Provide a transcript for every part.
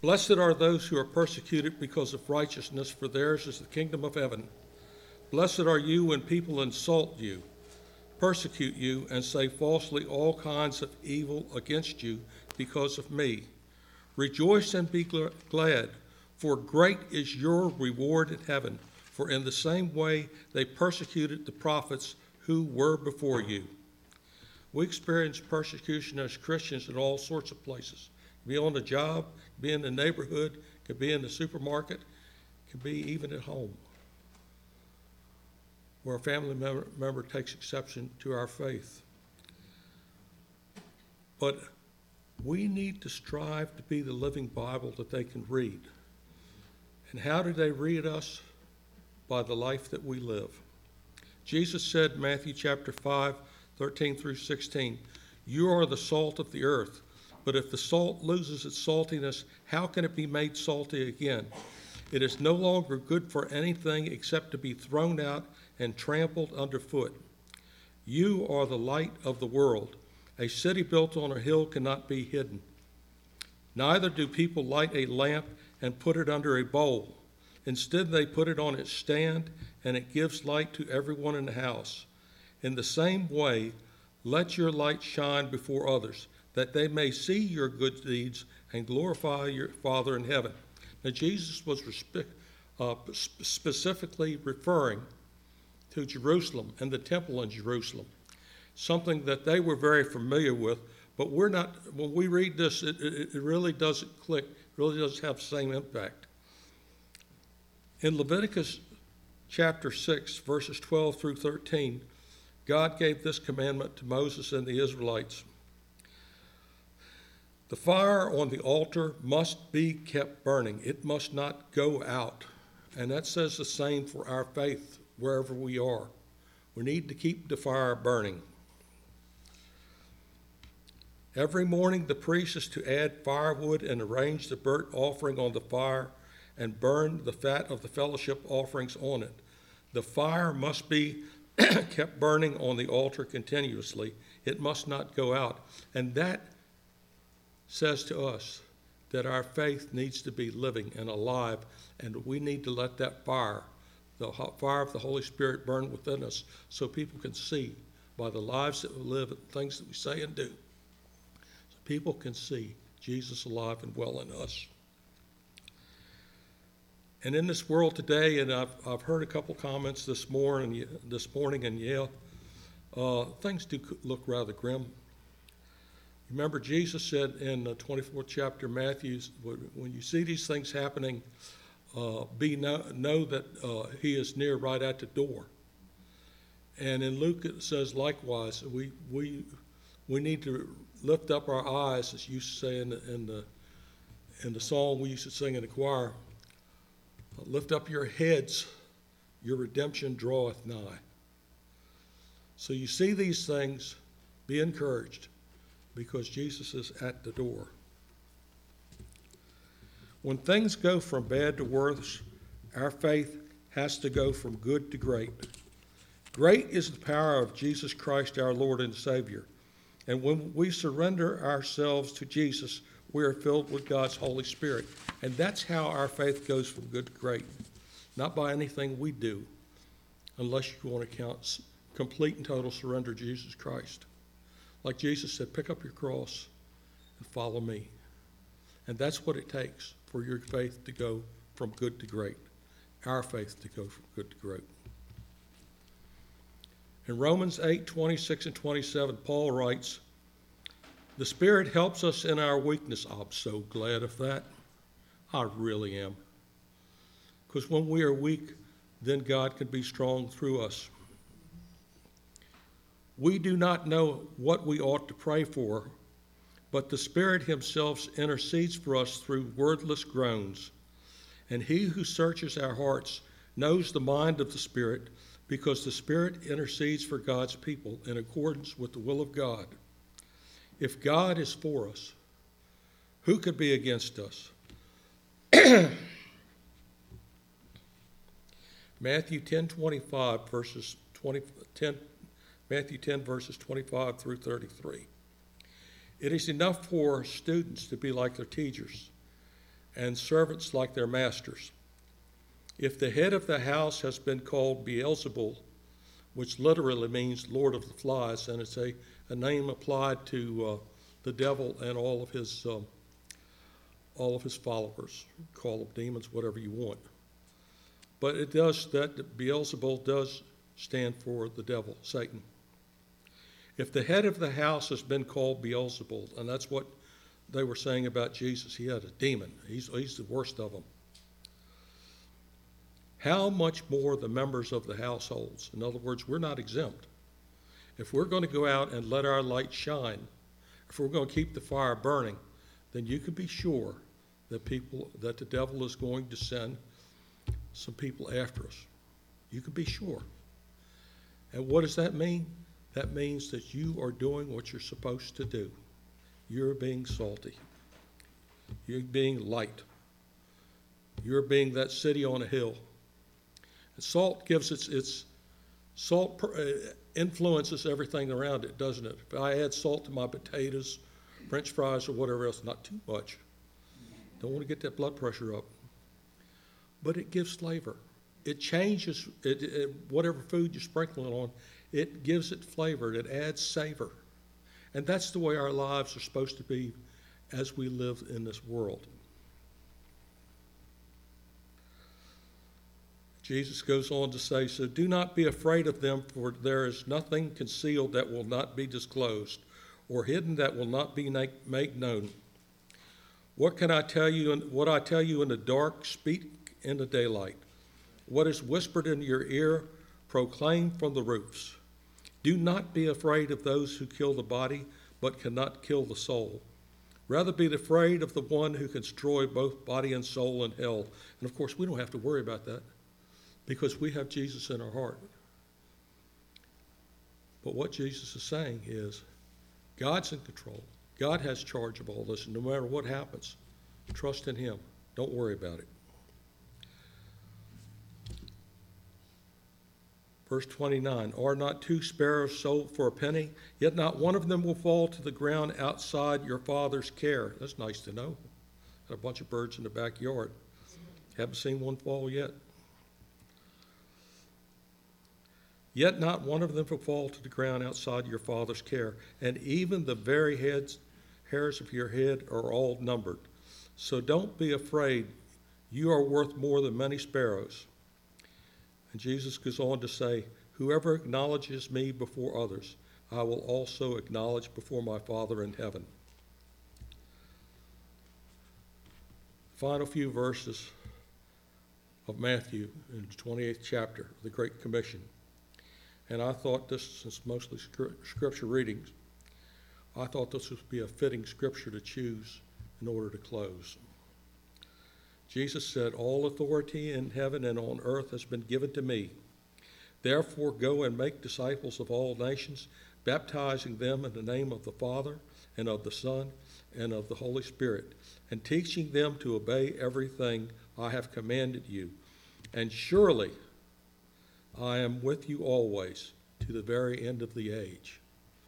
Blessed are those who are persecuted because of righteousness, for theirs is the kingdom of heaven. Blessed are you when people insult you, persecute you, and say falsely all kinds of evil against you because of me. Rejoice and be glad, for great is your reward in heaven, for in the same way they persecuted the prophets who were before you. We experience persecution as Christians in all sorts of places. It could be on the job, it could be in the neighborhood, it could be in the supermarket, it could be even at home, where a family member takes exception to our faith. But we need to strive to be the living Bible that they can read. And how do they read us? By the life that we live. Jesus said in Matthew chapter 5, 13 through 16, "You are the salt of the earth, but if the salt loses its saltiness, how can it be made salty again? It is no longer good for anything except to be thrown out and trampled underfoot. You are the light of the world. A city built on a hill cannot be hidden. Neither do people light a lamp and put it under a bowl. Instead, they put it on its stand, and it gives light to everyone in the house. In the same way, let your light shine before others, that they may see your good deeds and glorify your Father in heaven." Now, Jesus was specifically referring to Jerusalem and the temple in Jerusalem, something that they were very familiar with, but we're not. When we read this, it really doesn't click, it really doesn't have the same impact. In Leviticus chapter 6, verses 12 through 13, God gave this commandment to Moses and the Israelites. The fire on the altar must be kept burning. It must not go out. And that says the same for our faith wherever we are. We need to keep the fire burning. Every morning the priest is to add firewood and arrange the burnt offering on the fire and burn the fat of the fellowship offerings on it. The fire must be kept burning on the altar continuously. It must not go out. And that says to us that our faith needs to be living and alive, and we need to let that fire, the fire of the Holy Spirit, burn within us so people can see by the lives that we live and things that we say and do. So people can see Jesus alive and well in us. And in this world today, and I've heard a couple comments this morning, and things do look rather grim. Remember, Jesus said in the 24th chapter of Matthew, when you see these things happening, know that he is near, right at the door. And in Luke it says likewise, we need to lift up our eyes, as you used to say in the song we used to sing in the choir. Lift up your heads, your redemption draweth nigh. So you see these things, be encouraged, because Jesus is at the door. When things go from bad to worse, our faith has to go from good to great. Great is the power of Jesus Christ, our Lord and Savior. And when we surrender ourselves to Jesus, we are filled with God's Holy Spirit. And that's how our faith goes from good to great. Not by anything we do, unless you want to count complete and total surrender to Jesus Christ. Like Jesus said, pick up your cross and follow me. And that's what it takes for your faith to go from good to great. Our faith to go from good to great. In Romans 8, 26 and 27, Paul writes, "The Spirit helps us in our weakness." I'm so glad of that. I really am. Because when we are weak, then God can be strong through us. "We do not know what we ought to pray for, but the Spirit himself intercedes for us through wordless groans. And he who searches our hearts knows the mind of the Spirit, because the Spirit intercedes for God's people in accordance with the will of God. If God is for us, who could be against us?" Matthew 10 verses 25 through 33. "It is enough for students to be like their teachers, and servants like their masters. If the head of the house has been called Beelzebul, which literally means Lord of the Flies, and it's a name applied to the devil and all of his followers. Call them demons, whatever you want. But it does, that Beelzebul does stand for the devil, Satan. If the head of the house has been called Beelzebul, and that's what they were saying about Jesus, he had a demon. He's the worst of them. How much more the members of the households? In other words, we're not exempt. If we're going to go out and let our light shine, if we're going to keep the fire burning, then you can be sure that the devil is going to send some people after us. You can be sure. And what does that mean? That means that you are doing what you're supposed to do. You're being salty. You're being light. You're being that city on a hill. And salt gives salt influences everything around it, doesn't it? If I add salt to my potatoes, French fries, or whatever else, not too much. Don't want to get that blood pressure up. But it gives flavor. It changes whatever food you're sprinkling on. It gives it flavor. It adds savor. And that's the way our lives are supposed to be as we live in this world. Jesus goes on to say, so do not be afraid of them, for there is nothing concealed that will not be disclosed, or hidden that will not be made known. What I tell you in the dark, speak in the daylight. What is whispered in your ear, proclaim from the roofs. Do not be afraid of those who kill the body, but cannot kill the soul. Rather be afraid of the one who can destroy both body and soul in hell. And of course, we don't have to worry about that, because we have Jesus in our heart. But what Jesus is saying is, God's in control. God has charge of all this, and no matter what happens, trust in him. Don't worry about it. Verse 29, are not 2 sparrows sold for a penny? Yet not one of them will fall to the ground outside your Father's care. That's nice to know. Got a bunch of birds in the backyard. Haven't seen one fall yet. Yet not one of them will fall to the ground outside your Father's care. And even the very hairs of your head are all numbered. So don't be afraid. You are worth more than many sparrows. And Jesus goes on to say, whoever acknowledges me before others, I will also acknowledge before my Father in heaven. Final few verses of Matthew in the 28th chapter of the Great Commission. And I thought this, since mostly scripture readings, I thought this would be a fitting scripture to choose in order to close. Jesus said, all authority in heaven and on earth has been given to me. Therefore go and make disciples of all nations, baptizing them in the name of the Father and of the Son and of the Holy Spirit, and teaching them to obey everything I have commanded you. And surely I am with you always to the very end of the age.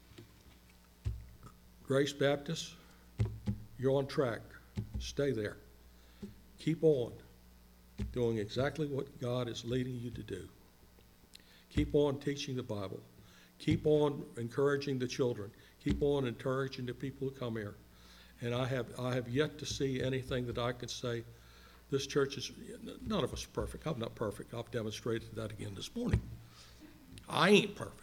Grace Baptist, you're on track. Stay there. Keep on doing exactly what God is leading you to do. Keep on teaching the Bible. Keep on encouraging the children. Keep on encouraging the people who come here. And I have yet to see anything that I could say, this church is, none of us are perfect. I'm not perfect. I've demonstrated that again this morning. I ain't perfect.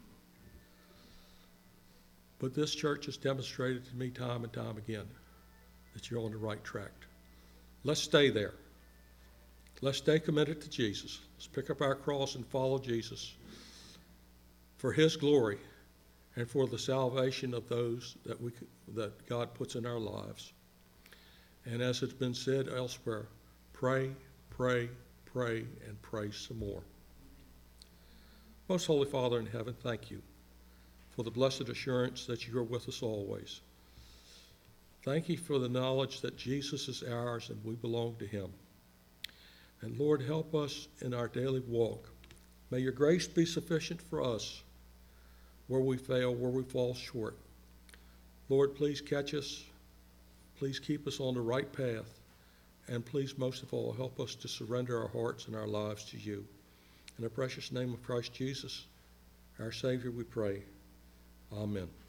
But this church has demonstrated to me time and time again that you're on the right track. Let's stay there. Let's stay committed to Jesus. Let's pick up our cross and follow Jesus for his glory and for the salvation of those that God puts in our lives. And as it's been said elsewhere, pray, pray, pray, and pray some more. Most Holy Father in heaven, thank you for the blessed assurance that you are with us always. Thank you for the knowledge that Jesus is ours and we belong to him. And Lord, help us in our daily walk. May your grace be sufficient for us where we fail, where we fall short. Lord, please catch us. Please keep us on the right path. And please, most of all, help us to surrender our hearts and our lives to you. In the precious name of Christ Jesus, our Savior, we pray. Amen.